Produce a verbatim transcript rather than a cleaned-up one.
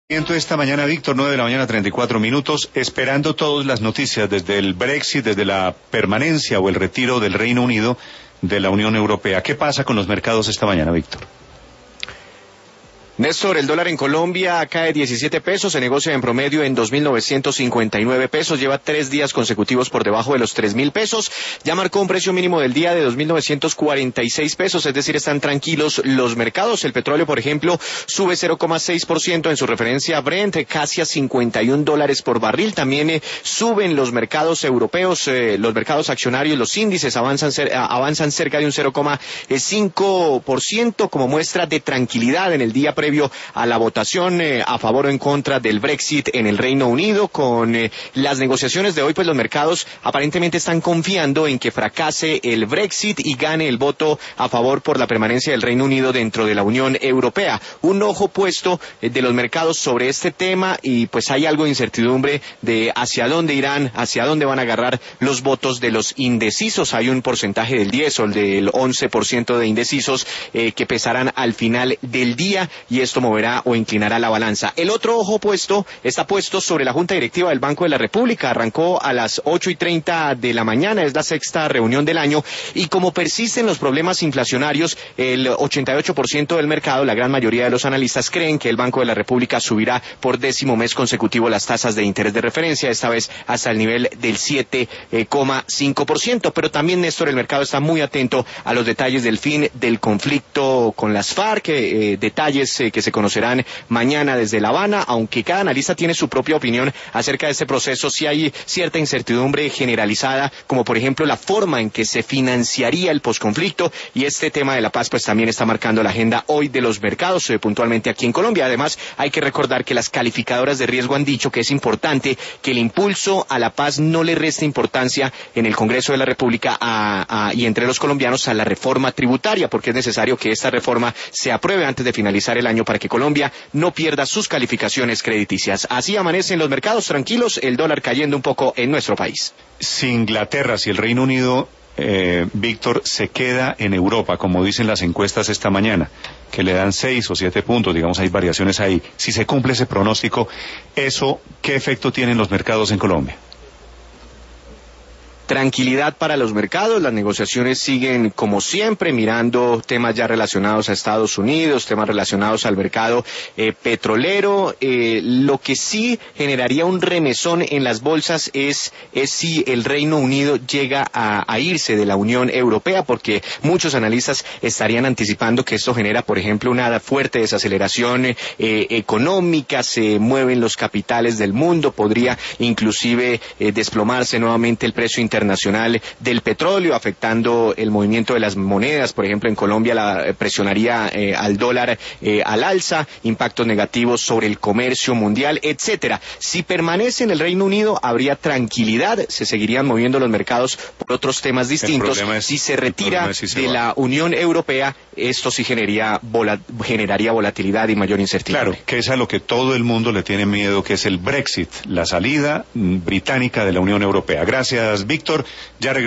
Entonces esta mañana, Víctor, nueve de la mañana, treinta y cuatro minutos, esperando todas las noticias desde el Brexit, desde la permanencia o el retiro del Reino Unido de la Unión Europea. ¿Qué pasa con los mercados esta mañana, Víctor? Néstor, el dólar en Colombia cae diecisiete pesos, se negocia en promedio en dos mil novecientos cincuenta y nueve pesos, lleva tres días consecutivos por debajo de los tres mil pesos, ya marcó un precio mínimo del día de dos mil novecientos cuarenta y seis pesos, es decir, están tranquilos los mercados. El petróleo, por ejemplo, sube cero coma seis por ciento en su referencia Brent, casi a cincuenta y un dólares por barril. También eh, suben los mercados europeos, eh, los mercados accionarios, los índices avanzan, cer avanzan cerca de un cero coma cinco por ciento como muestra de tranquilidad en el día previo previo a la votación eh, a favor o en contra del Brexit en el Reino Unido. Con eh, las negociaciones de hoy, pues los mercados aparentemente están confiando en que fracase el Brexit y gane el voto a favor por la permanencia del Reino Unido dentro de la Unión Europea. Un ojo puesto eh, de los mercados sobre este tema y pues hay algo de incertidumbre de hacia dónde irán, hacia dónde van a agarrar los votos de los indecisos. Hay un porcentaje del diez o el del once por ciento de indecisos eh, que pesarán al final del día y esto moverá o inclinará la balanza. El otro ojo puesto está puesto sobre la Junta Directiva del Banco de la República. Arrancó a las ocho y treinta de la mañana, es la sexta reunión del año y como persisten los problemas inflacionarios, el ochenta y ocho por ciento del mercado, la gran mayoría de los analistas creen que el Banco de la República subirá por décimo mes consecutivo las tasas de interés de referencia, esta vez hasta el nivel del siete coma cinco por ciento. Pero también, Néstor, el mercado está muy atento a los detalles del fin del conflicto con las FARC, eh, detalles eh, que se conocerán mañana desde La Habana, aunque cada analista tiene su propia opinión acerca de este proceso. Si hay cierta incertidumbre generalizada, como por ejemplo la forma en que se financiaría el posconflicto, y este tema de la paz pues también está marcando la agenda hoy de los mercados, eh, puntualmente aquí en Colombia. Además, hay que recordar que las calificadoras de riesgo han dicho que es importante que el impulso a la paz no le reste importancia en el Congreso de la República a, a, y entre los colombianos a la reforma tributaria, porque es necesario que esta reforma se apruebe antes de finalizar el año para que Colombia no pierda sus calificaciones crediticias. Así amanecen los mercados tranquilos, el dólar cayendo un poco en nuestro país. Si Inglaterra, si el Reino Unido, eh, Víctor, se queda en Europa, como dicen las encuestas esta mañana, que le dan seis o siete puntos, digamos, hay variaciones ahí. Si se cumple ese pronóstico, ¿eso qué efecto tiene en los mercados en Colombia? Tranquilidad para los mercados, las negociaciones siguen como siempre, mirando temas ya relacionados a Estados Unidos, temas relacionados al mercado eh, petrolero. Eh, lo que sí generaría un remesón en las bolsas es, es si el Reino Unido llega a, a irse de la Unión Europea, porque muchos analistas estarían anticipando que esto genera, por ejemplo, una fuerte desaceleración eh, económica, se mueven los capitales del mundo, podría inclusive eh, desplomarse nuevamente el precio internacional internacional del petróleo, afectando el movimiento de las monedas. Por ejemplo, en Colombia la presionaría eh, al dólar eh, al alza, impactos negativos sobre el comercio mundial, etcétera. Si permanece en el Reino Unido, habría tranquilidad, se seguirían moviendo los mercados por otros temas distintos. Es, si se retira si se de va. la Unión Europea, esto sí generaría, vola, generaría volatilidad y mayor incertidumbre. Claro, que es a lo que todo el mundo le tiene miedo, que es el Brexit, la salida británica de la Unión Europea. Gracias, Víctor. Ya